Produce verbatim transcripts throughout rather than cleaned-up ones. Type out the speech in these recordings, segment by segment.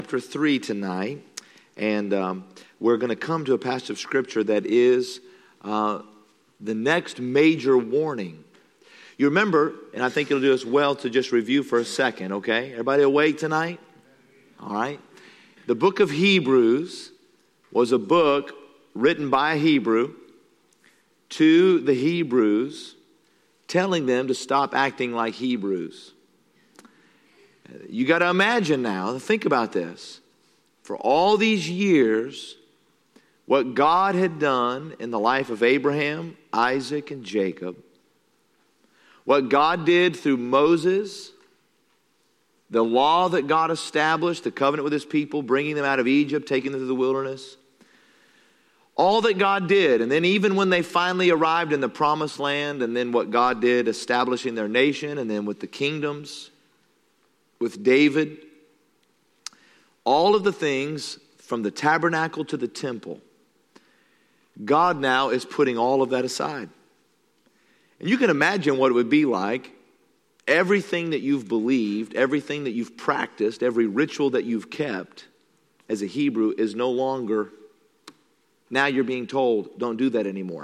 Chapter three tonight, and um, we're going to come to a passage of Scripture that is uh, the next major warning. You remember, and I think it'll do us well to just review for a second, okay? Everybody awake tonight? All right. The book of Hebrews was a book written by a Hebrew to the Hebrews, telling them to stop acting like Hebrews. You got to imagine now, think about this. For all these years, what God had done in the life of Abraham, Isaac, and Jacob, what God did through Moses, the law that God established, the covenant with his people, bringing them out of Egypt, taking them through the wilderness, all that God did, and then even when they finally arrived in the promised land, and then what God did establishing their nation, and then with the kingdoms, with David, all of the things from the tabernacle to the temple, God now is putting all of that aside. And you can imagine what it would be like. Everything that you've believed, everything that you've practiced, every ritual that you've kept as a Hebrew is no longer, now you're being told, don't do that anymore.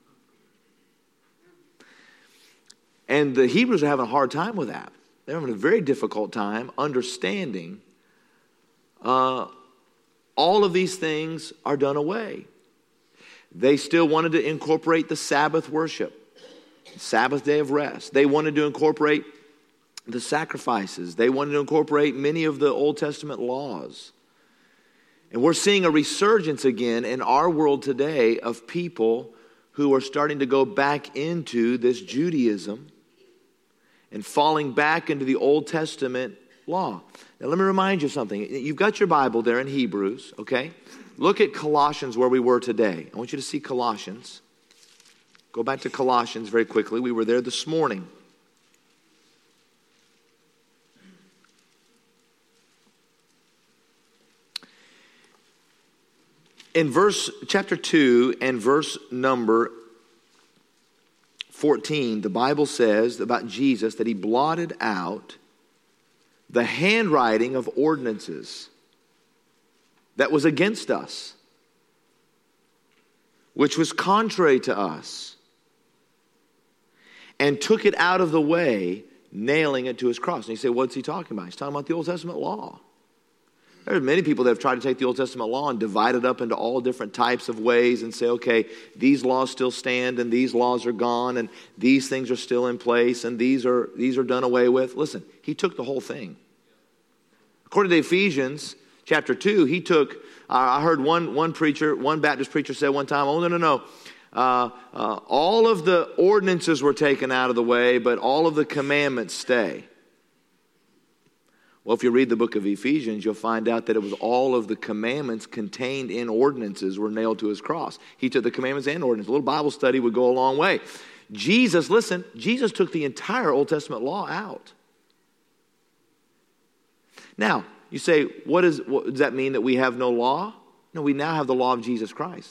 And the Hebrews are having a hard time with that. They're having a very difficult time understanding uh, all of these things are done away. They still wanted to incorporate the Sabbath worship, Sabbath day of rest. They wanted to incorporate the sacrifices. They wanted to incorporate many of the Old Testament laws. And we're seeing a resurgence again in our world today of people who are starting to go back into this Judaism and falling back into the Old Testament law. Now let me remind you something. You've got your Bible there in Hebrews, okay? Look at Colossians where we were today. I want you to see Colossians. Go back to Colossians very quickly. We were there this morning. In verse chapter two and verse number fourteen, the Bible says about Jesus that he blotted out the handwriting of ordinances that was against us, which was contrary to us, and took it out of the way, nailing it to his cross. And you say, what's he talking about? He's talking about the Old Testament law. There are many people that have tried to take the Old Testament law and divide it up into all different types of ways and say, okay, these laws still stand and these laws are gone and these things are still in place and these are these are done away with. Listen, he took the whole thing. According to Ephesians chapter two, he took, uh, I heard one, one preacher, one Baptist preacher said one time, oh, no, no, no. Uh, uh, all of the ordinances were taken out of the way, but all of the commandments stay. Well, if you read the book of Ephesians, you'll find out that it was all of the commandments contained in ordinances were nailed to his cross. He took the commandments and ordinances. A little Bible study would go a long way. Jesus, listen, Jesus took the entire Old Testament law out. Now, you say, what, is, what does that mean, that we have no law? No, we now have the law of Jesus Christ.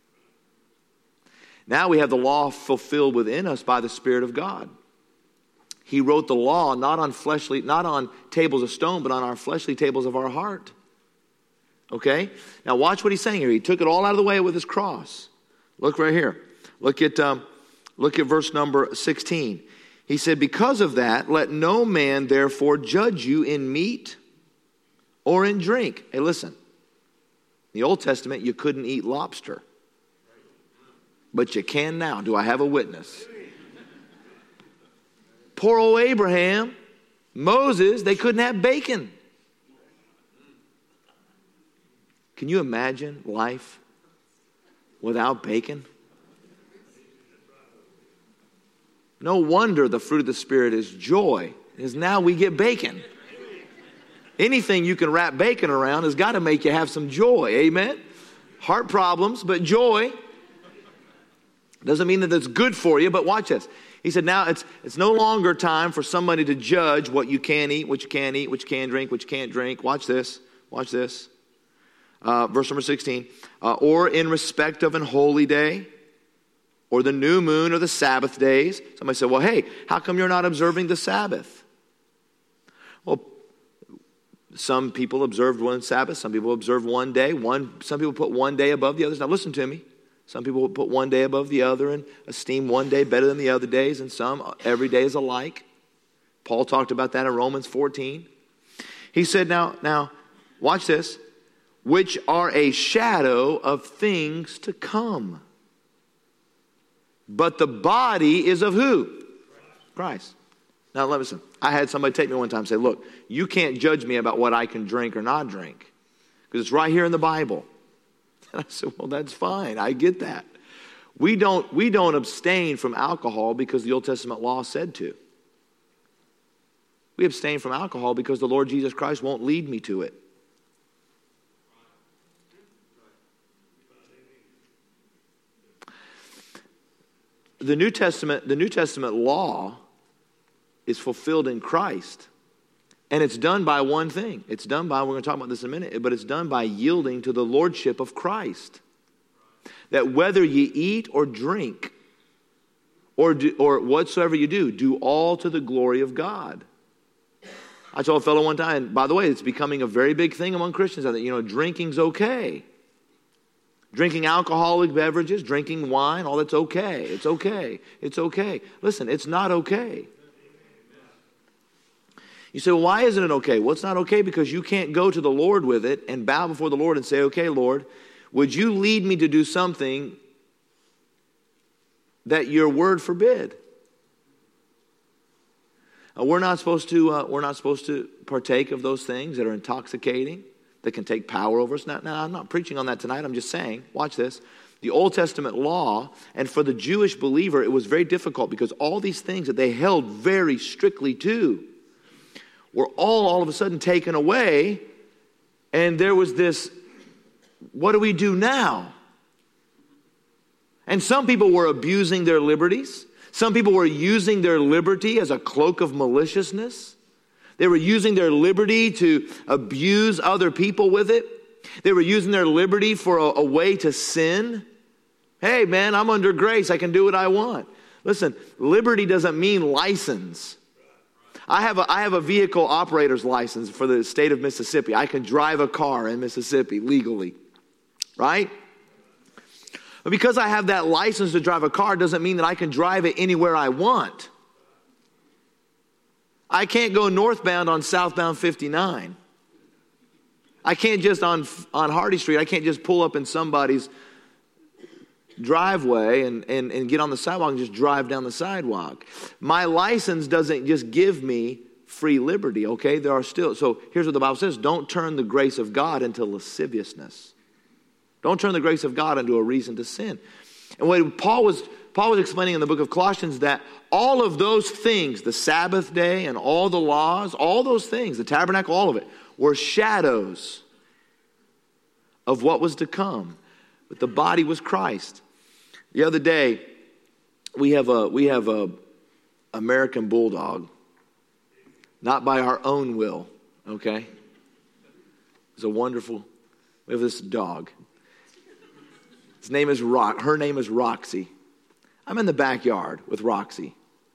Now we have the law fulfilled within us by the Spirit of God. He wrote the law not on fleshly, not on tables of stone, but on our fleshly tables of our heart. Okay? Now watch what he's saying here. He took it all out of the way with his cross. Look right here. Look at um, look at verse number sixteen. He said, because of that, let no man therefore judge you in meat or in drink. Hey, listen. In the Old Testament, you couldn't eat lobster. But you can now. Do I have a witness? Poor old Abraham, Moses, they couldn't have bacon. Can you imagine life without bacon? No wonder the fruit of the Spirit is joy, because now we get bacon. Anything you can wrap bacon around has got to make you have some joy. Amen? Heart problems, but joy. Doesn't mean that that's good for you, but watch this. He said, now it's it's no longer time for somebody to judge what you can eat, what you can't eat, what you can drink, what you can't drink. Watch this. Watch this. Uh, verse number sixteen. Uh, or in respect of an holy day, or the new moon, or the Sabbath days. Somebody said, well, hey, how come you're not observing the Sabbath? Well, Some people observed one Sabbath. Some people observed one day. One, some people put one day above the others. Now listen to me. Some people put one day above the other and esteem one day better than the other days. And some, every day is alike. Paul talked about that in Romans fourteen. He said, now, now, watch this. Which are a shadow of things to come. But the body is of who? Christ. Now listen, I had somebody take me one time and say, look, you can't judge me about what I can drink or not drink. Because it's right here in the Bible. And I said, well, that's fine. I get that. We don't, we don't abstain from alcohol because the Old Testament law said to. We abstain from alcohol because the Lord Jesus Christ won't lead me to it. The New Testament, the New Testament law is fulfilled in Christ. And it's done by one thing. It's done by, we're going to talk about this in a minute, but it's done by yielding to the lordship of Christ. That whether you eat or drink or do, or whatsoever you do, do all to the glory of God. I told a fellow one time, by the way, it's becoming a very big thing among Christians. I think, you know, drinking's okay. Drinking alcoholic beverages, drinking wine, all that's okay. It's okay. It's okay. Listen, it's not okay. You say, well, why isn't it okay? Well, it's not okay because you can't go to the Lord with it and bow before the Lord and say, okay, Lord, would you lead me to do something that your word forbid? Uh, we're not supposed to. Uh, we're not supposed to partake of those things that are intoxicating, that can take power over us. Now, now, I'm not preaching on that tonight. I'm just saying, watch this. The Old Testament law, and for the Jewish believer, it was very difficult because all these things that they held very strictly to were all all of a sudden taken away, and there was this, what do we do now? And some people were abusing their liberties. Some people were using their liberty as a cloak of maliciousness. They were using their liberty to abuse other people with it. They were using their liberty for a, a way to sin. Hey, man, I'm under grace. I can do what I want. Listen, liberty doesn't mean license. I have a, I have a vehicle operator's license for the state of Mississippi. I can drive a car in Mississippi legally, right? But because I have that license to drive a car doesn't mean that I can drive it anywhere I want. I can't go northbound on southbound fifty-nine. I can't just on on Hardy Street, I can't just pull up in somebody's driveway and, and, and get on the sidewalk and just drive down the sidewalk. My license doesn't just give me free liberty, okay? There are still, so here's what the Bible says. Don't turn the grace of God into lasciviousness. Don't turn the grace of God into a reason to sin. And what Paul was Paul was explaining in the book of Colossians that all of those things, the Sabbath day and all the laws, all those things, the tabernacle, all of it, were shadows of what was to come. But the body was Christ. The other day, we have a we have a American bulldog, not by our own will, okay? It's a wonderful, we have this dog. His name is Rock. Her name is Roxy. I'm in the backyard with Roxy.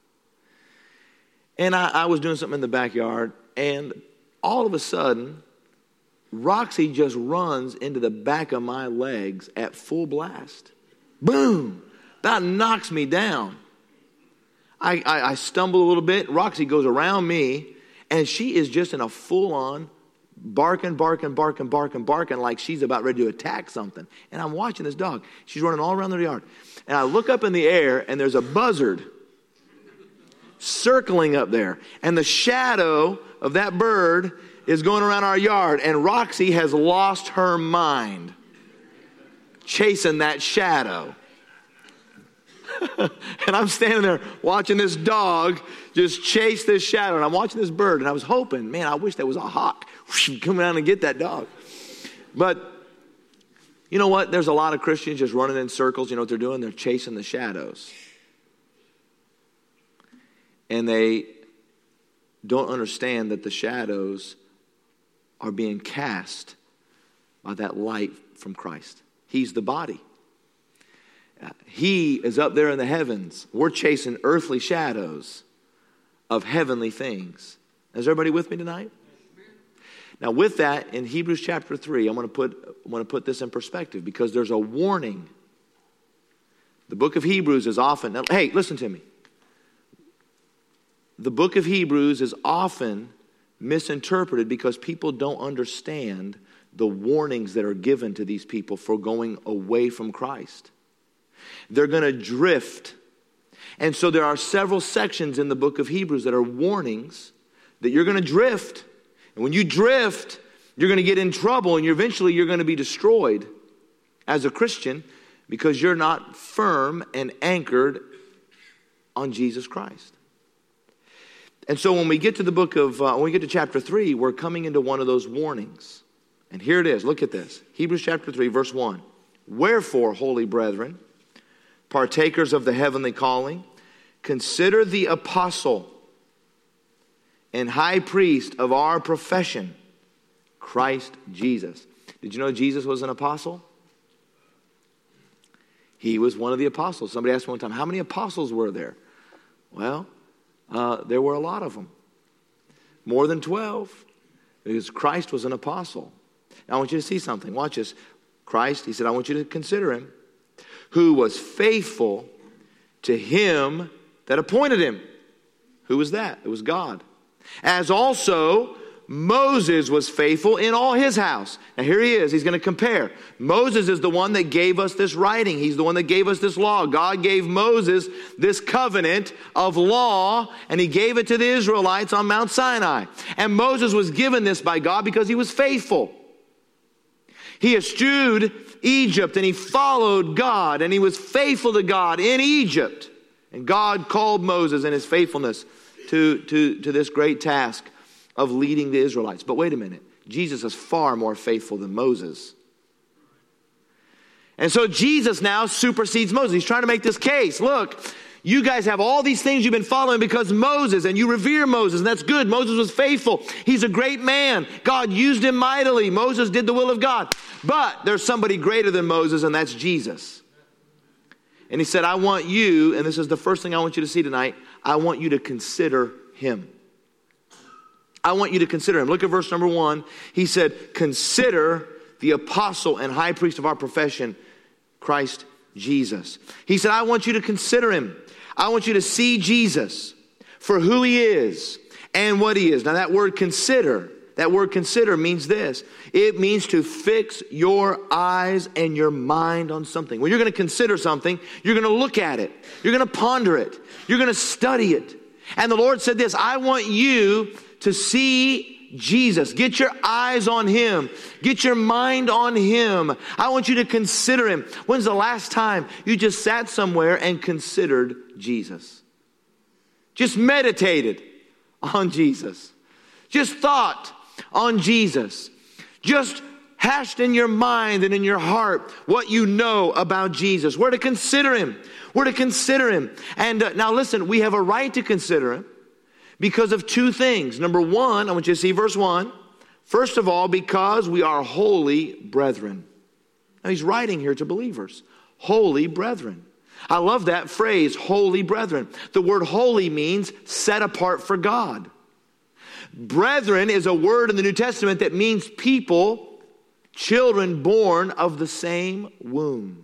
And I, I was doing something in the backyard, and all of a sudden, Roxy just runs into the back of my legs at full blast. Boom! That knocks me down. I, I, I stumble a little bit. Roxy goes around me, and she is just in a full-on barking, barking, barking, barking, barking like she's about ready to attack something. And I'm watching this dog. She's running all around the yard. And I look up in the air, and there's a buzzard circling up there. And the shadow of that bird is going around our yard. And Roxy has lost her mind chasing that shadow. And I'm standing there watching this dog just chase this shadow. And I'm watching this bird. And I was hoping, man, I wish there was a hawk coming down and get that dog. But you know what? There's a lot of Christians just running in circles. You know what they're doing? They're chasing the shadows. And they don't understand that the shadows are being cast by that light from Christ. He's the body. He is up there in the heavens. We're chasing earthly shadows of heavenly things. Is everybody with me tonight? Now with that, in Hebrews chapter three, I'm going to put, I want to put this in perspective because there's a warning. The book of Hebrews is often, now, hey, listen to me. The book of Hebrews is often misinterpreted because people don't understand the warnings that are given to these people for going away from Christ. They're going to drift. And so there are several sections in the book of Hebrews that are warnings that you're going to drift. And when you drift, you're going to get in trouble and you're eventually you're going to be destroyed as a Christian because you're not firm and anchored on Jesus Christ. And so when we get to the book of, uh, when we get to chapter three, we're coming into one of those warnings. And here it is. Look at this. Hebrews chapter three, verse one. Wherefore, holy brethren, partakers of the heavenly calling, consider the apostle and high priest of our profession, Christ Jesus. Did you know Jesus was an apostle? He was one of the apostles. Somebody asked me one time, how many apostles were there? Well, uh, there were a lot of them. More than twelve. Because Christ was an apostle. Now I want you to see something. Watch this. Christ, he said, I want you to consider him, who was faithful to him that appointed him. Who was that? It was God. As also Moses was faithful in all his house. Now here he is. He's going to compare. Moses is the one that gave us this writing. He's the one that gave us this law. God gave Moses this covenant of law, and he gave it to the Israelites on Mount Sinai. And Moses was given this by God because he was faithful. He eschewed Egypt, and he followed God, and he was faithful to God in Egypt. And God called Moses in his faithfulness to, to, to this great task of leading the Israelites. But wait a minute. Jesus is far more faithful than Moses. And so Jesus now supersedes Moses. He's trying to make this case. Look, you guys have all these things you've been following because Moses, and you revere Moses, and that's good. Moses was faithful. He's a great man. God used him mightily. Moses did the will of God. But there's somebody greater than Moses, and that's Jesus. And he said, I want you, and this is the first thing I want you to see tonight, I want you to consider him. I want you to consider him. Look at verse number one. He said, consider the apostle and high priest of our profession, Christ Jesus. He said, I want you to consider him. I want you to see Jesus for who he is and what he is. Now that word consider, that word consider means this. It means to fix your eyes and your mind on something. When you're going to consider something, you're going to look at it. You're going to ponder it. You're going to study it. And the Lord said this, I want you to see Jesus. Get your eyes on him. Get your mind on him. I want you to consider him. When's the last time you just sat somewhere and considered Jesus? Just meditated on Jesus. Just thought on Jesus. Just hashed in your mind and in your heart what you know about Jesus. We're to consider him. We're to consider him. And uh, now listen, we have a right to consider him because of two things. Number one, I want you to see verse one. First of all, because we are holy brethren. Now he's writing here to believers. Holy brethren. I love that phrase, holy brethren. The word holy means set apart for God. Brethren is a word in the New Testament that means people, children born of the same womb.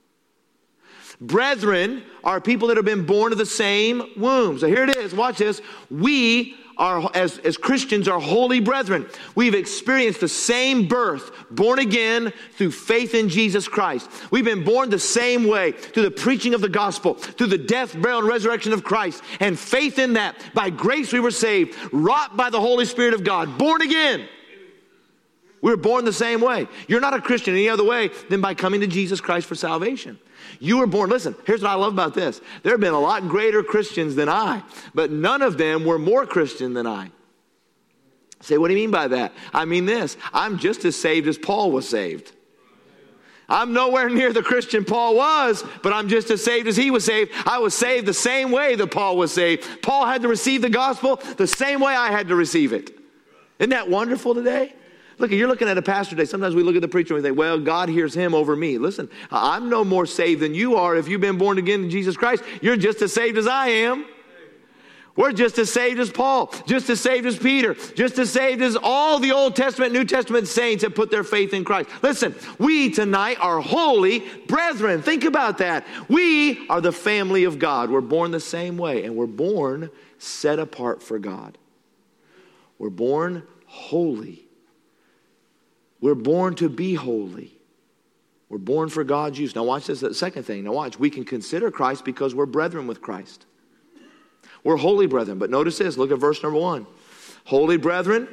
Brethren are people that have been born of the same womb. So here it is. Watch this. We are, as, as Christians, are holy brethren. We've experienced the same birth, born again through faith in Jesus Christ. We've been born the same way through the preaching of the gospel, through the death, burial, and resurrection of Christ, and faith in that. By grace we were saved, wrought by the Holy Spirit of God, born again. We were born the same way. You're not a Christian any other way than by coming to Jesus Christ for salvation. You were born, listen, here's what I love about this. There have been a lot greater Christians than I, but none of them were more Christian than I. Say, what do you mean by that? I mean this, I'm just as saved as Paul was saved. I'm nowhere near the Christian Paul was, but I'm just as saved as he was saved. I was saved the same way that Paul was saved. Paul had to receive the gospel the same way I had to receive it. Isn't that wonderful today? Look, you're looking at a pastor today. Sometimes we look at the preacher and we think, well, God hears him over me. Listen, I'm no more saved than you are. If you've been born again in Jesus Christ, you're just as saved as I am. We're just as saved as Paul, just as saved as Peter, just as saved as all the Old Testament, New Testament saints that put their faith in Christ. Listen, we tonight are holy brethren. Think about that. We are the family of God. We're born the same way, and we're born set apart for God. We're born holy. We're born to be holy. We're born for God's use. Now watch this, the second thing. Now watch, we can consider Christ because we're brethren with Christ. We're holy brethren. But notice this, look at verse number one. Holy brethren,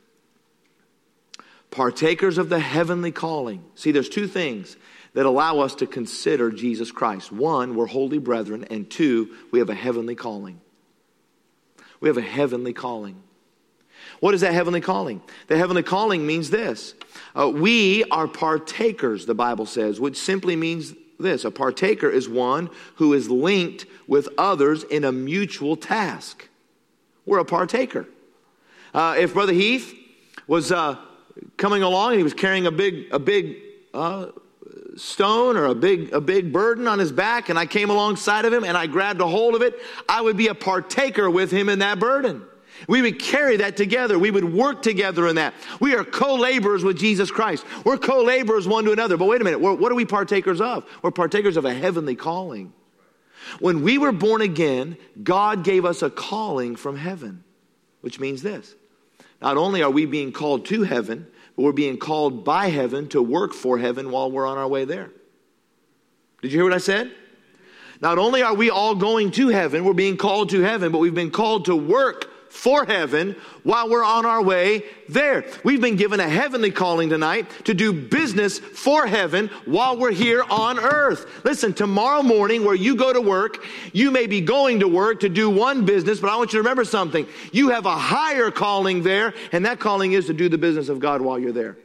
partakers of the heavenly calling. See, there's two things that allow us to consider Jesus Christ. One, we're holy brethren. And two, we have a heavenly calling. We have a heavenly calling. What is that heavenly calling? The heavenly calling means this. Uh, we are partakers, the Bible says, which simply means this. A partaker is one who is linked with others in a mutual task. We're a partaker. Uh, if Brother Heath was uh, coming along and he was carrying a big, a big uh, stone or a big, a big burden on his back, and I came alongside of him and I grabbed a hold of it, I would be a partaker with him in that burden. We would carry that together. We would work together in that. We are co-laborers with Jesus Christ. We're co-laborers one to another. But wait a minute. What are we partakers of? We're partakers of a heavenly calling. When we were born again, God gave us a calling from heaven, which means this. Not only are we being called to heaven, but we're being called by heaven to work for heaven while we're on our way there. Did you hear what I said? Not only are we all going to heaven, we're being called to heaven, but we've been called to work for heaven while we're on our way there. We've been given a heavenly calling tonight to do business for heaven while we're here on earth. Listen, tomorrow morning where you go to work, you may be going to work to do one business, but I want you to remember something. You have a higher calling there, and that calling is to do the business of God while you're there.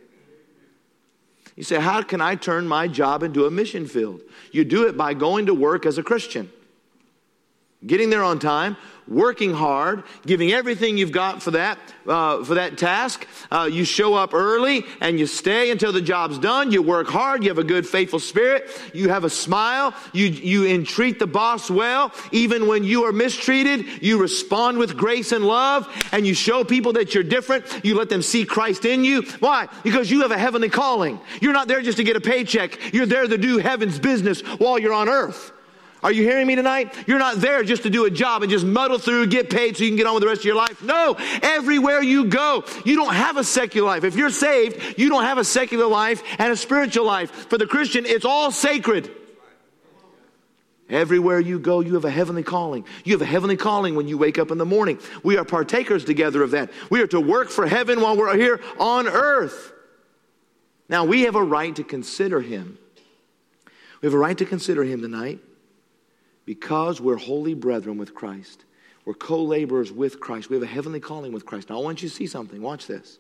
You say, how can I turn my job into a mission field? You do it by going to work as a Christian. Getting there on time, working hard, giving everything you've got for that uh, for that task. Uh, you show up early and you stay until the job's done. You work hard. You have a good, faithful spirit. You have a smile. You you entreat the boss well. Even when you are mistreated, you respond with grace and love, and you show people that you're different. You let them see Christ in you. Why? Because you have a heavenly calling. You're not there just to get a paycheck. You're there to do heaven's business while you're on earth. Are you hearing me tonight? You're not there just to do a job and just muddle through, get paid so you can get on with the rest of your life. No, everywhere you go, you don't have a secular life. If you're saved, you don't have a secular life and a spiritual life. For the Christian, it's all sacred. Everywhere you go, you have a heavenly calling. You have a heavenly calling when you wake up in the morning. We are partakers together of that. We are to work for heaven while we're here on earth. Now, we have a right to consider him. We have a right to consider him tonight. Because we're holy brethren with Christ. We're co-laborers with Christ. We have a heavenly calling with Christ. Now I want you to see something. Watch this.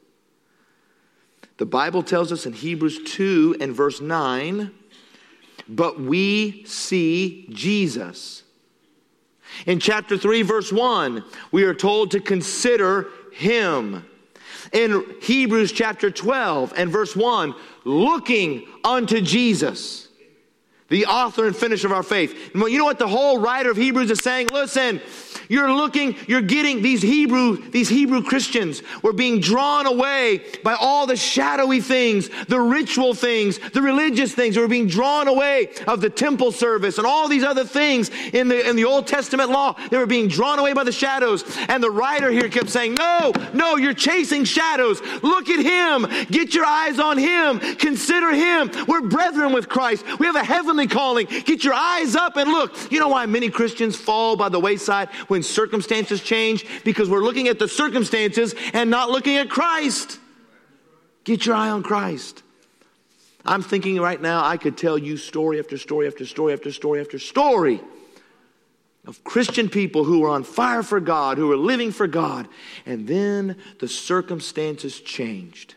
The Bible tells us in Hebrews two and verse nine, but we see Jesus. In chapter three, verse one, we are told to consider him. In Hebrews chapter twelve and verse one, looking unto Jesus, the author and finisher of our faith. And you know what the whole writer of Hebrews is saying? Listen, you're looking, you're getting these Hebrew, these Hebrew Christians were being drawn away by all the shadowy things, the ritual things, the religious things. They were being drawn away of the temple service and all these other things in the, in the Old Testament law. They were being drawn away by the shadows. And the writer here kept saying, no, no, you're chasing shadows. Look at him. Get your eyes on him. Consider him. We're brethren with Christ. We have a heavenly calling. Get your eyes up and look. You know why many Christians fall by the wayside when circumstances change? Because we're looking at the circumstances and not looking at Christ. Get your eye on Christ. I'm thinking right now I could tell you story after story after story after story after story of Christian people who were on fire for God, who were living for God, and then the circumstances changed.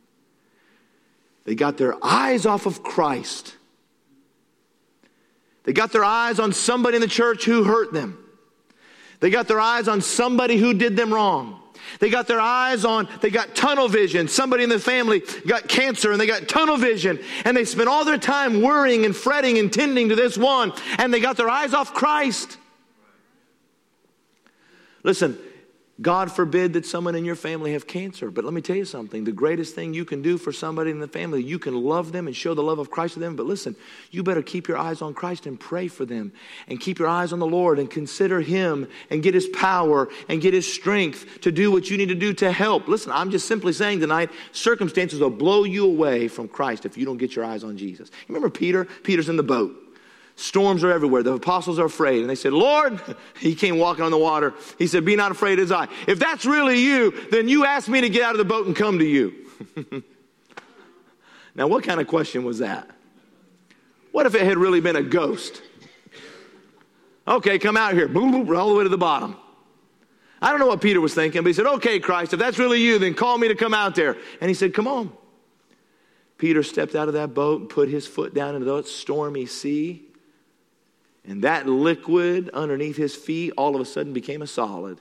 They got their eyes off of Christ. They got their eyes on somebody in the church who hurt them. They got their eyes on somebody who did them wrong. They got their eyes on, they got tunnel vision. Somebody in the family got cancer and they got tunnel vision. And they spent all their time worrying and fretting and tending to this one. And they got their eyes off Christ. Listen, God forbid that someone in your family have cancer. But let me tell you something. The greatest thing you can do for somebody in the family, you can love them and show the love of Christ to them. But listen, you better keep your eyes on Christ and pray for them. And keep your eyes on the Lord and consider Him and get His power and get His strength to do what you need to do to help. Listen, I'm just simply saying tonight, circumstances will blow you away from Christ if you don't get your eyes on Jesus. You remember Peter? Peter's in the boat. Storms are everywhere. The apostles are afraid. And they said, Lord, he came walking on the water. He said, be not afraid as I. If that's really you, then you asked me to get out of the boat and come to you. Now, what kind of question was that? What if it had really been a ghost? Okay, come out here. Boom, boom, all the way to the bottom. I don't know what Peter was thinking, but he said, okay, Christ, if that's really you, then call me to come out there. And he said, come on. Peter stepped out of that boat and put his foot down into that stormy sea. And that liquid underneath his feet all of a sudden became a solid.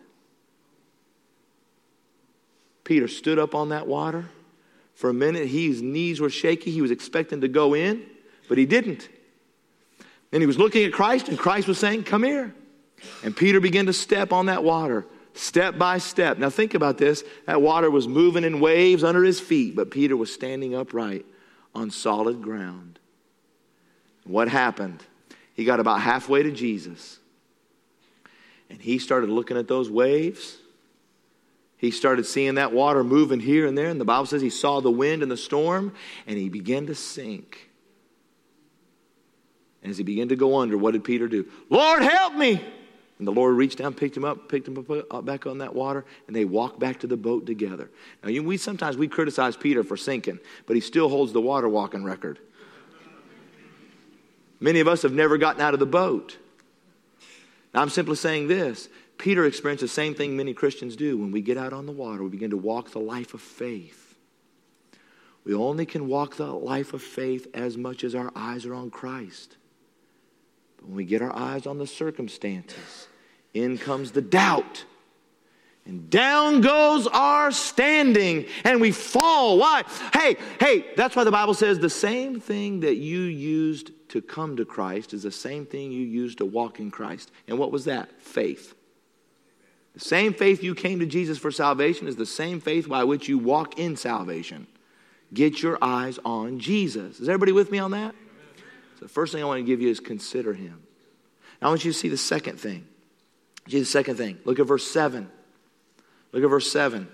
Peter stood up on that water. For a minute, his knees were shaky. He was expecting to go in, but he didn't. And he was looking at Christ, and Christ was saying, come here. And Peter began to step on that water, step by step. Now think about this. That water was moving in waves under his feet, but Peter was standing upright on solid ground. What happened? He got about halfway to Jesus. And he started looking at those waves. He started seeing that water moving here and there. And the Bible says he saw the wind and the storm. And he began to sink. And as he began to go under, what did Peter do? Lord, help me! And the Lord reached down, picked him up, picked him up back on that water. And they walked back to the boat together. Now, you, we sometimes we criticize Peter for sinking. But he still holds the water walking record. Many of us have never gotten out of the boat. Now, I'm simply saying this. Peter experienced the same thing many Christians do. When we get out on the water, we begin to walk the life of faith. We only can walk the life of faith as much as our eyes are on Christ. But when we get our eyes on the circumstances, in comes the doubt. And down goes our standing, and we fall. Why? Hey, hey, that's why the Bible says the same thing that you used to come to Christ is the same thing you used to walk in Christ. And what was that? Faith. The same faith you came to Jesus for salvation is the same faith by which you walk in salvation. Get your eyes on Jesus. Is everybody with me on that? So the first thing I want to give you is consider Him. Now I want you to see the second thing. See the second thing. Look at verse seven. Look at verse seven.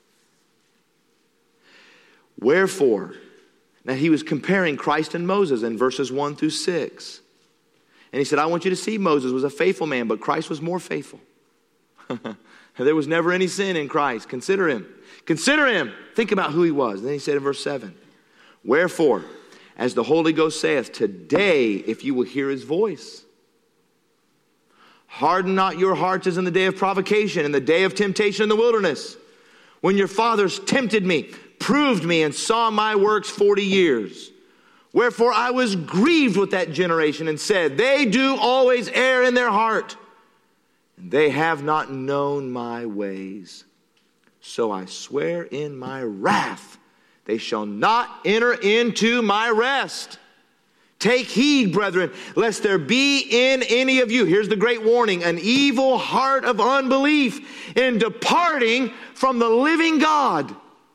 Wherefore, now he was comparing Christ and Moses in verses one through six. And he said, I want you to see Moses was a faithful man, but Christ was more faithful. There was never any sin in Christ. Consider him. Consider him. Think about who he was. And then he said in verse seven, wherefore, as the Holy Ghost saith, today, if you will hear his voice, harden not your hearts as in the day of provocation, in the day of temptation in the wilderness, when your fathers tempted me, proved me, and saw my works forty years. Wherefore I was grieved with that generation and said, they do always err in their heart, and they have not known my ways. So I swear in my wrath, they shall not enter into my rest. Take heed, brethren, lest there be in any of you, here's the great warning, an evil heart of unbelief in departing from the living God.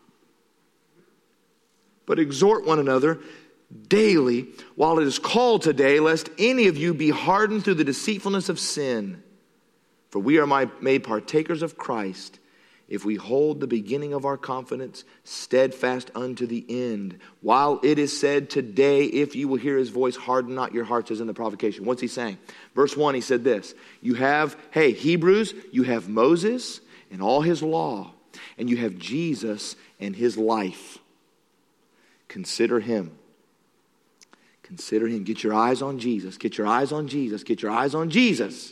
But exhort one another daily while it is called today, lest any of you be hardened through the deceitfulness of sin. For we are made partakers of Christ, if we hold the beginning of our confidence steadfast unto the end. While it is said today, if you will hear his voice, harden not your hearts as in the provocation. What's he saying? Verse one, he said this. You have, hey, Hebrews, you have Moses and all his law, and you have Jesus and his life. Consider him. Consider him. Get your eyes on Jesus. Get your eyes on Jesus. Get your eyes on Jesus.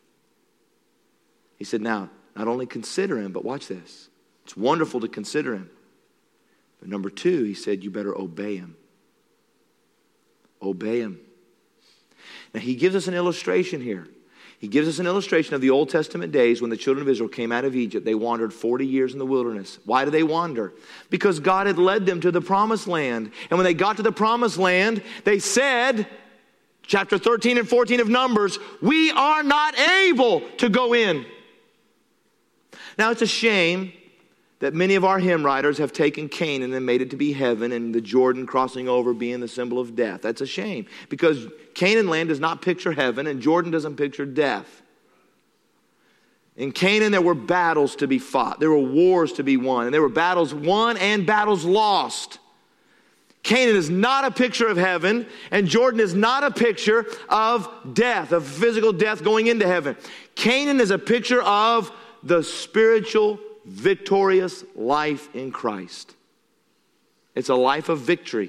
He said, now, not only consider him, but watch this. It's wonderful to consider him. But number two, he said, you better obey him. Obey him. Now, he gives us an illustration here. He gives us an illustration of the Old Testament days when the children of Israel came out of Egypt. They wandered forty years in the wilderness. Why did they wander? Because God had led them to the promised land. And when they got to the promised land, they said, chapter thirteen and fourteen of Numbers, we are not able to go in. Now, it's a shame that many of our hymn writers have taken Canaan and made it to be heaven, and the Jordan crossing over being the symbol of death. That's a shame, because Canaan land does not picture heaven, and Jordan doesn't picture death. In Canaan, there were battles to be fought. There were wars to be won, and there were battles won and battles lost. Canaan is not a picture of heaven, and Jordan is not a picture of death, of physical death going into heaven. Canaan is a picture of the spiritual, victorious life in Christ. It's a life of victory.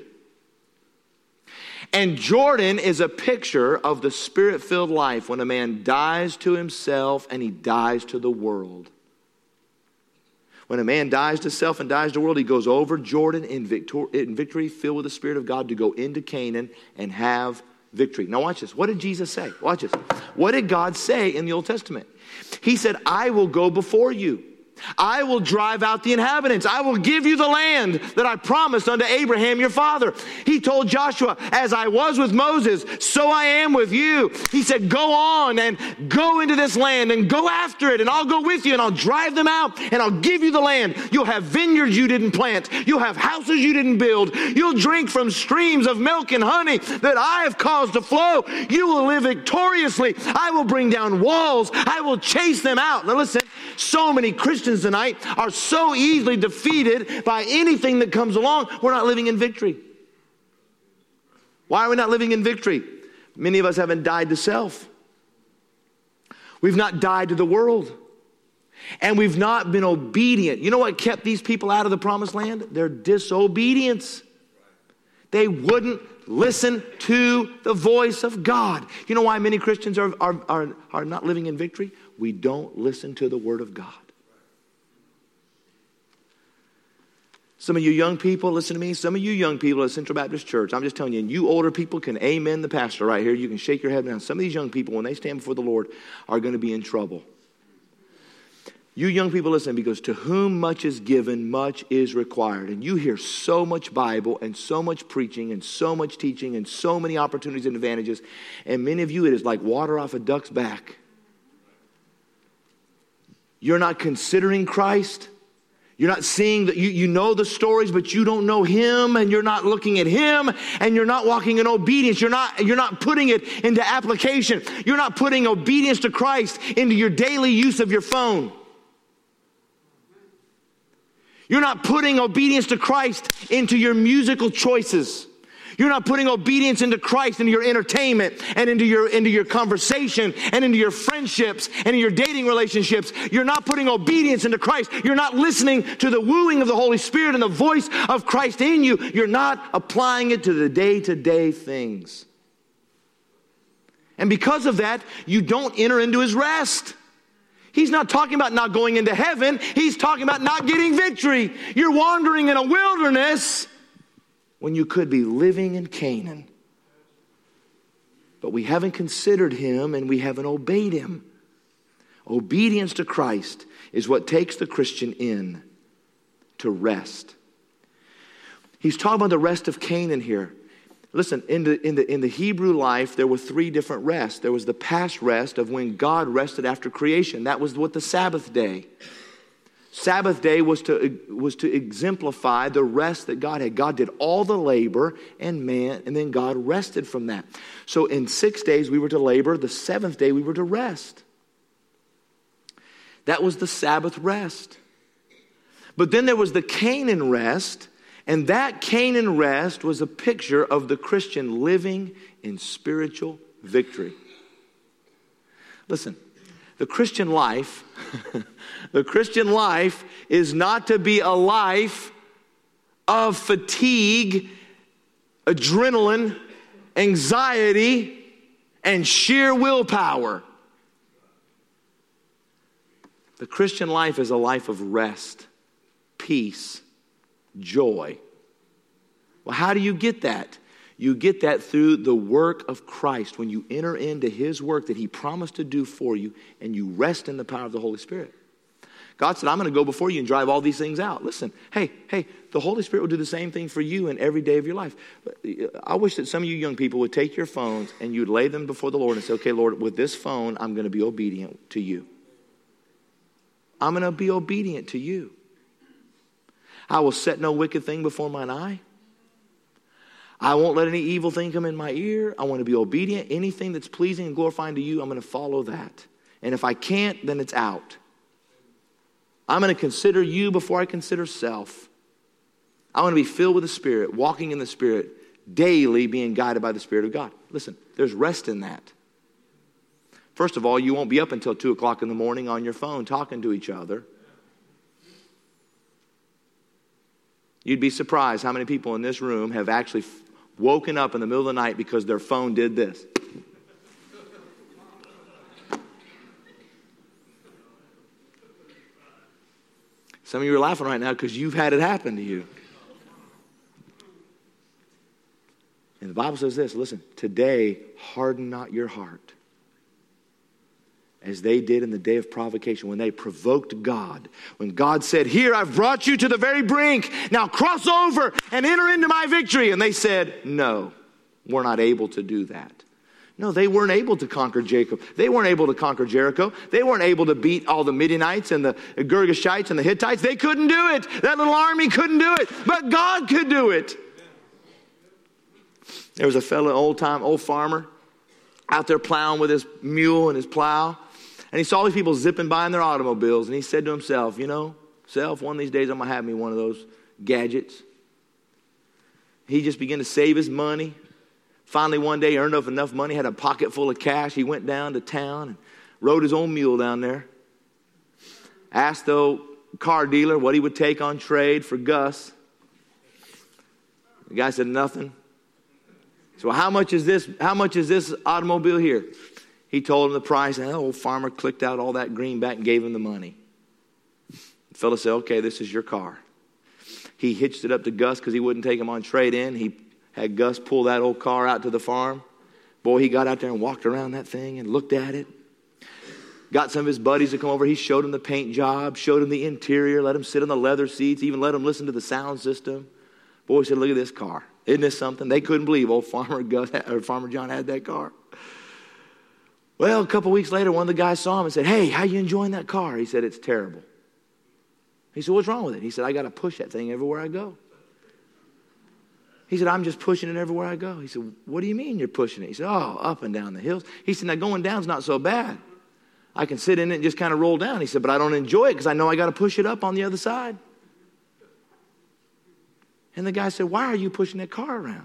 And Jordan is a picture of the Spirit-filled life when a man dies to himself and he dies to the world. When a man dies to self and dies to the world, he goes over Jordan in, victor- in victory, filled with the Spirit of God, to go into Canaan and have victory. Now watch this. What did Jesus say? Watch this. What did God say in the Old Testament? He said, I will go before you. I will drive out the inhabitants. I will give you the land that I promised unto Abraham your father. He told Joshua, as I was with Moses, so I am with you. He said, go on and go into this land and go after it, and I'll go with you, and I'll drive them out, and I'll give you the land. You'll have vineyards you didn't plant. You'll have houses you didn't build. You'll drink from streams of milk and honey that I have caused to flow. You will live victoriously. I will bring down walls. I will chase them out. Now listen, so many Christians tonight are so easily defeated by anything that comes along. We're not living in victory. Why are we not living in victory? Many of us haven't died to self. We've not died to the world. And we've not been obedient. You know what kept these people out of the promised land? Their disobedience. They wouldn't listen to the voice of God. You know why many Christians are, are, are, are not living in victory? We don't listen to the Word of God. Some of you young people, listen to me. Some of you young people at Central Baptist Church, I'm just telling you, and you older people can amen the pastor right here. You can shake your head down. Some of these young people, when they stand before the Lord, are going to be in trouble. You young people, listen, because to whom much is given, much is required. And you hear so much Bible and so much preaching and so much teaching and so many opportunities and advantages. And many of you, it is like water off a duck's back. You're not considering Christ. You're not seeing that you, you know the stories, but you don't know Him, and you're not looking at Him, and you're not walking in obedience. You're not, you're not putting it into application. You're not putting obedience to Christ into your daily use of your phone. You're not putting obedience to Christ into your musical choices. You're not putting obedience into Christ, into your entertainment, and into your, into your conversation, and into your friendships, and in your dating relationships. You're not putting obedience into Christ. You're not listening to the wooing of the Holy Spirit and the voice of Christ in you. You're not applying it to the day-to-day things. And because of that, you don't enter into His rest. He's not talking about not going into heaven. He's talking about not getting victory. You're wandering in a wilderness when you could be living in Canaan. But we haven't considered Him, and we haven't obeyed Him. Obedience to Christ is what takes the Christian in to rest. He's talking about the rest of Canaan here. Listen, in the, in the, in the Hebrew life, there were three different rests. There was the past rest of when God rested after creation. That was what the Sabbath day. Sabbath day was to, was to exemplify the rest that God had. God did all the labor and man, and then God rested from that. So in six days we were to labor. The seventh day we were to rest. That was the Sabbath rest. But then there was the Canaan rest, and that Canaan rest was a picture of the Christian living in spiritual victory. Listen, the Christian life, the Christian life is not to be a life of fatigue, adrenaline, anxiety, and sheer willpower. The Christian life is a life of rest, peace, joy. Well, how do you get that? You get that through the work of Christ. When you enter into His work that He promised to do for you, and you rest in the power of the Holy Spirit. God said, I'm going to go before you and drive all these things out. Listen, hey, hey, the Holy Spirit will do the same thing for you in every day of your life. I wish that some of you young people would take your phones and you'd lay them before the Lord and say, okay, Lord, with this phone, I'm going to be obedient to you. I'm going to be obedient to you. I will set no wicked thing before mine eye. I won't let any evil thing come in my ear. I want to be obedient. Anything that's pleasing and glorifying to you, I'm going to follow that. And if I can't, then it's out. I'm going to consider you before I consider self. I want to be filled with the Spirit, walking in the Spirit, daily being guided by the Spirit of God. Listen, there's rest in that. First of all, you won't be up until two o'clock in the morning on your phone talking to each other. You'd be surprised how many people in this room have actually woken up in the middle of the night because their phone did this. Some of you are laughing right now because you've had it happen to you. And the Bible says this, listen, today harden not your heart as they did in the day of provocation when they provoked God. When God said, here, I've brought you to the very brink. Now cross over and enter into my victory. And they said, no, we're not able to do that. No, they weren't able to conquer Jacob. They weren't able to conquer Jericho. They weren't able to beat all the Midianites and the Girgashites and the Hittites. They couldn't do it. That little army couldn't do it. But God could do it. There was a fellow, old time, old farmer, out there plowing with his mule and his plow. And he saw these people zipping by in their automobiles. And he said to himself, you know, self, one of these days I'm going to have me one of those gadgets. He just began to save his money. Finally, one day, earned up enough money, had a pocket full of cash. He went down to town and rode his own mule down there. Asked the car dealer what he would take on trade for Gus. The guy said nothing. So how much is this? How much is this automobile here? He told him the price, and the old farmer clicked out all that greenback and gave him the money. The fellow said, okay, this is your car. He hitched it up to Gus because he wouldn't take him on trade-in. He had Gus pull that old car out to the farm. Boy, he got out there and walked around that thing and looked at it. Got some of his buddies to come over. He showed him the paint job, showed him the interior, let him sit on the leather seats, even let him listen to the sound system. Boy said, look at this car. Isn't this something? They couldn't believe old Farmer Gus or Farmer John had that car. Well, a couple weeks later, one of the guys saw him and said, hey, how you enjoying that car? He said, it's terrible. He said, what's wrong with it? He said, I got to push that thing everywhere I go. He said, I'm just pushing it everywhere I go. He said, what do you mean you're pushing it? He said, oh, up and down the hills. He said, now going down's not so bad. I can sit in it and just kind of roll down. He said, but I don't enjoy it because I know I got to push it up on the other side. And the guy said, why are you pushing that car around?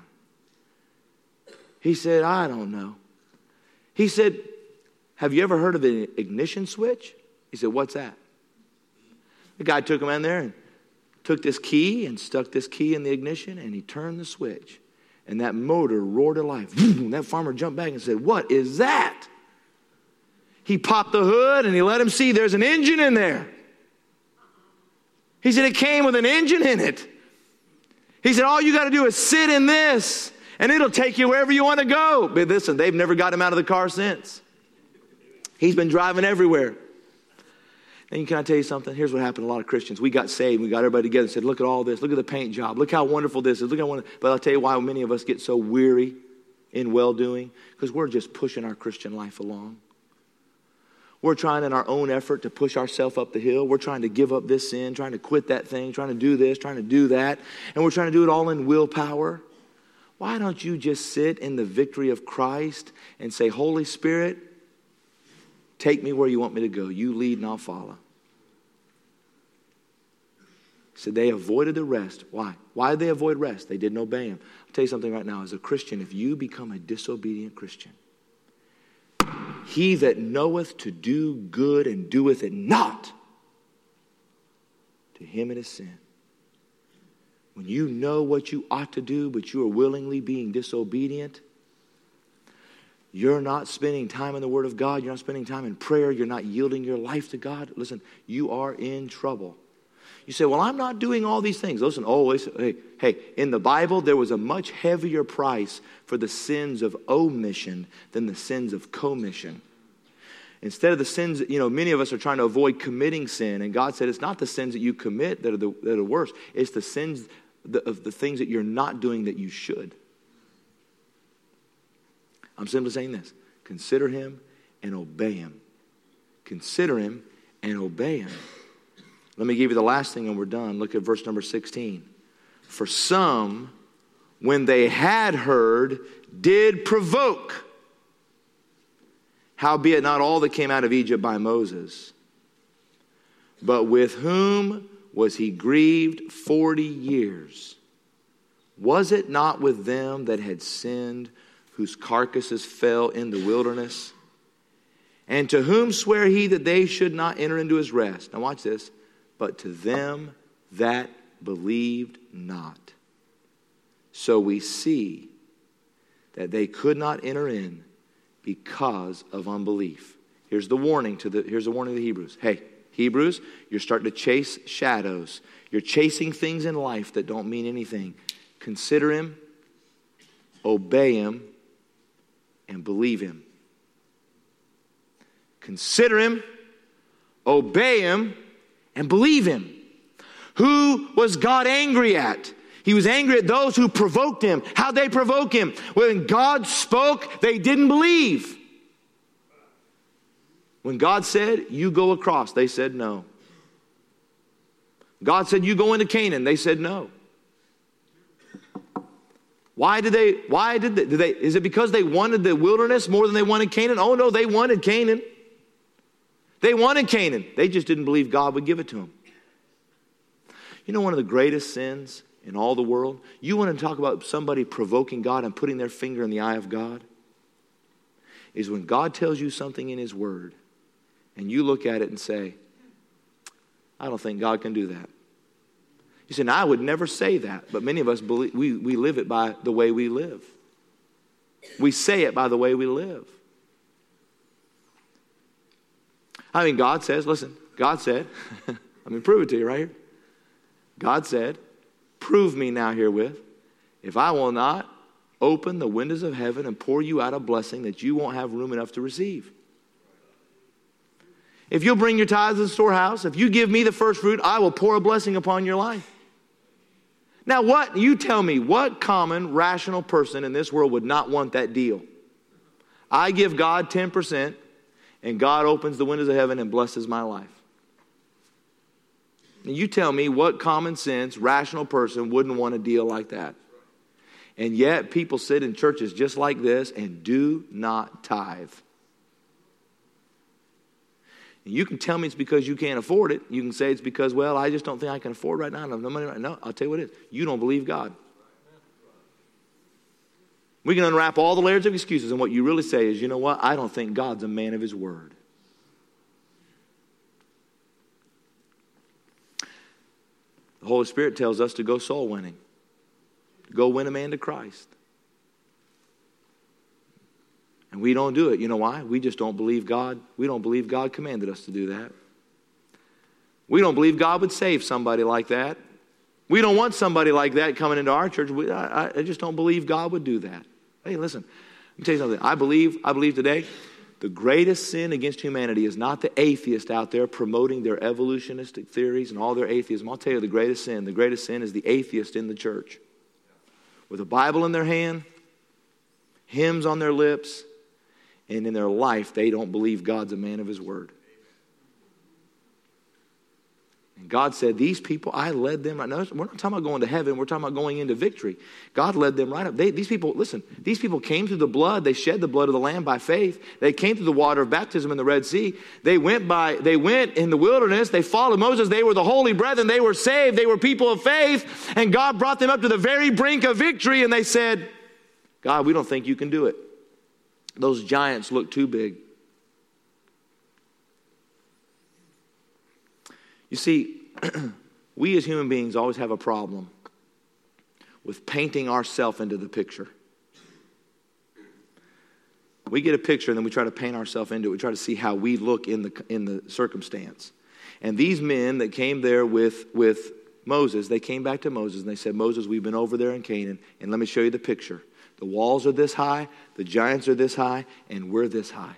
He said, I don't know. He said, have you ever heard of an ignition switch? He said, what's that? The guy took him in there and took this key and stuck this key in the ignition, and he turned the switch. And that motor roared to life. And that farmer jumped back and said, what is that? He popped the hood and he let him see there's an engine in there. He said it came with an engine in it. He said all you got to do is sit in this and it'll take you wherever you want to go. But listen, they've never got him out of the car since. He's been driving everywhere. And can I tell you something? Here's what happened to a lot of Christians. We got saved. We got everybody together and said, look at all this. Look at the paint job. Look how wonderful this is. Look how wonderful. But I'll tell you why many of us get so weary in well-doing. Because we're just pushing our Christian life along. We're trying in our own effort to push ourselves up the hill. We're trying to give up this sin, trying to quit that thing, trying to do this, trying to do that. And we're trying to do it all in willpower. Why don't you just sit in the victory of Christ and say, Holy Spirit, take me where you want me to go. You lead and I'll follow. So they avoided the rest. Why? Why did they avoid rest? They didn't obey him. I'll tell you something right now. As a Christian, if you become a disobedient Christian, he that knoweth to do good and doeth it not, to him it is sin. When you know what you ought to do, but you are willingly being disobedient, you're not spending time in the Word of God. You're not spending time in prayer. You're not yielding your life to God. Listen, you are in trouble. You say, well, I'm not doing all these things. Listen, always, hey, hey, in the Bible, there was a much heavier price for the sins of omission than the sins of commission. Instead of the sins, you know, many of us are trying to avoid committing sin. And God said, it's not the sins that you commit that are the, that are worse. It's the sins the, of the things that you're not doing that you should. I'm simply saying this. Consider him and obey him. Consider him and obey him. Let me give you the last thing and we're done. Look at verse number sixteen. For some, when they had heard, did provoke. Howbeit not all that came out of Egypt by Moses. But with whom was he grieved forty years? Was it not with them that had sinned, whose carcasses fell in the wilderness? And to whom sware he that they should not enter into his rest? Now watch this. But to them that believed not. So we see that they could not enter in because of unbelief. Here's the warning to the here's the warning to the Hebrews. Hey, Hebrews, you're starting to chase shadows. You're chasing things in life that don't mean anything. Consider him, obey him, and believe him. Consider him, obey him, and believe him. Who was God angry at? He was angry at those who provoked him. How'd they provoke him? When God spoke, they didn't believe. When God said, you go across, they said no. God said, you go into Canaan, they said no. Why did they, why did they, did they, is it because they wanted the wilderness more than they wanted Canaan? Oh no, they wanted Canaan. They wanted Canaan. They just didn't believe God would give it to them. You know one of the greatest sins in all the world? You want to talk about somebody provoking God and putting their finger in the eye of God? Is when God tells you something in his word and you look at it and say, I don't think God can do that. You say, now I would never say that, but many of us believe, we, we live it by the way we live. We say it by the way we live. I mean, God says, listen, God said, let me prove it to you right here. God said, prove me now herewith, if I will not open the windows of heaven and pour you out a blessing that you won't have room enough to receive. If you'll bring your tithes to the storehouse, if you give me the first fruit, I will pour a blessing upon your life. Now what, you tell me, what common, rational person in this world would not want that deal? I give God ten percent and God opens the windows of heaven and blesses my life. And you tell me what common sense, rational person wouldn't want a deal like that. And yet people sit in churches just like this and do not tithe. And you can tell me it's because you can't afford it. You can say it's because, well, I just don't think I can afford right now. I have no money right now. No, I'll tell you what it is. You don't believe God. We can unwrap all the layers of excuses, and what you really say is, you know what? I don't think God's a man of his word. The Holy Spirit tells us to go soul winning. To go win a man to Christ. And we don't do it. You know why? We just don't believe God. We don't believe God commanded us to do that. We don't believe God would save somebody like that. We don't want somebody like that coming into our church. We, I, I just don't believe God would do that. Hey, listen, let me tell you something. I believe, I believe today, the greatest sin against humanity is not the atheist out there promoting their evolutionistic theories and all their atheism. I'll tell you the greatest sin. The greatest sin is the atheist in the church. With a Bible in their hand, hymns on their lips, and in their life, they don't believe God's a man of his word. And God said, these people, I led them right now. We're not talking about going to heaven. We're talking about going into victory. God led them right up. They, these people, listen, these people came through the blood. They shed the blood of the Lamb by faith. They came through the water of baptism in the Red Sea. They went by, they went in the wilderness. They followed Moses. They were the holy brethren. They were saved. They were people of faith. And God brought them up to the very brink of victory. And they said, God, we don't think you can do it. Those giants look too big. You see, we as human beings always have a problem with painting ourselves into the picture. We get a picture and then we try to paint ourselves into it. We try to see how we look in the in the circumstance. And these men that came there with, with Moses, they came back to Moses and they said, Moses, we've been over there in Canaan, and let me show you the picture. The walls are this high, the giants are this high, and we're this high.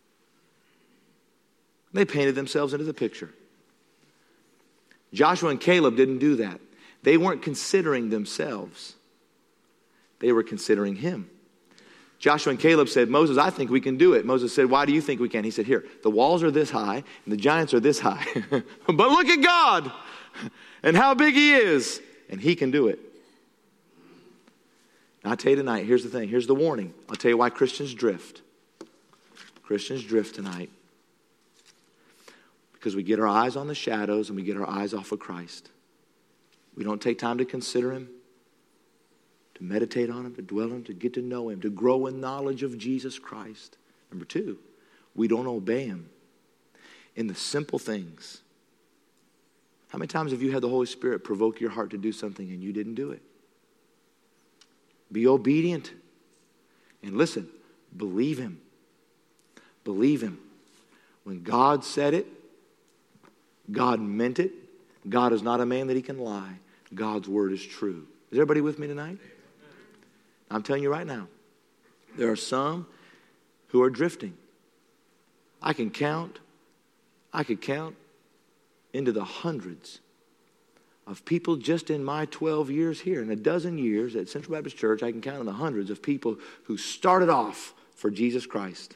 They painted themselves into the picture. Joshua and Caleb didn't do that. They weren't considering themselves. They were considering him. Joshua and Caleb said, Moses, I think we can do it. Moses said, why do you think we can? He said, here, the walls are this high and the giants are this high. But look at God and how big he is. And he can do it. Now, I'll tell you tonight, here's the thing. Here's the warning. I'll tell you why Christians drift. Christians drift tonight. Because we get our eyes on the shadows and we get our eyes off of Christ. We don't take time to consider him, to meditate on him, to dwell on him, to get to know him, to grow in knowledge of Jesus Christ. Number two, we don't obey him in the simple things. How many times have you had the Holy Spirit provoke your heart to do something and you didn't do it? Be obedient. And listen, believe him. Believe him. When God said it, God meant it. God is not a man that he can lie. God's word is true. Is everybody with me tonight? I'm telling you right now, there are some who are drifting. I can count, I could count into the hundreds of people just in my twelve years here. In a dozen years at Central Baptist Church, I can count in the hundreds of people who started off for Jesus Christ.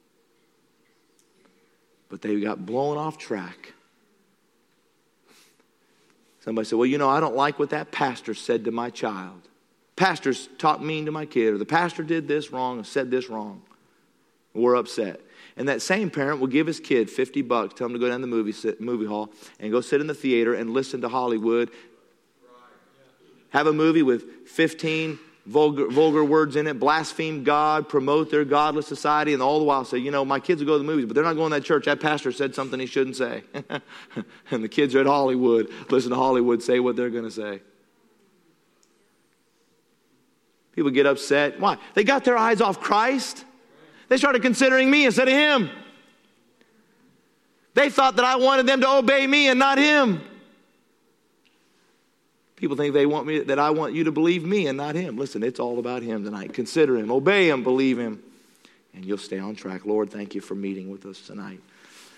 But they got blown off track. Somebody said, well, you know, I don't like what that pastor said to my child. Pastor's talked mean to my kid, or the pastor did this wrong and said this wrong. We're upset. And that same parent will give his kid fifty bucks, tell him to go down to the movie, sit, movie hall and go sit in the theater and listen to Hollywood. Have a movie with fifteen vulgar, vulgar words in it, blaspheme God, promote their godless society, and all the while say, you know, my kids will go to the movies, but they're not going to that church. That pastor said something he shouldn't say. And the kids are at Hollywood, listen to Hollywood say what they're going to say. People get upset. Why? They got their eyes off Christ. They started considering me instead of him. They thought that I wanted them to obey me and not him. People think they want me, that I want you to believe me and not him. Listen, it's all about him tonight. Consider him, obey him, believe him, and you'll stay on track. Lord, thank you for meeting with us tonight.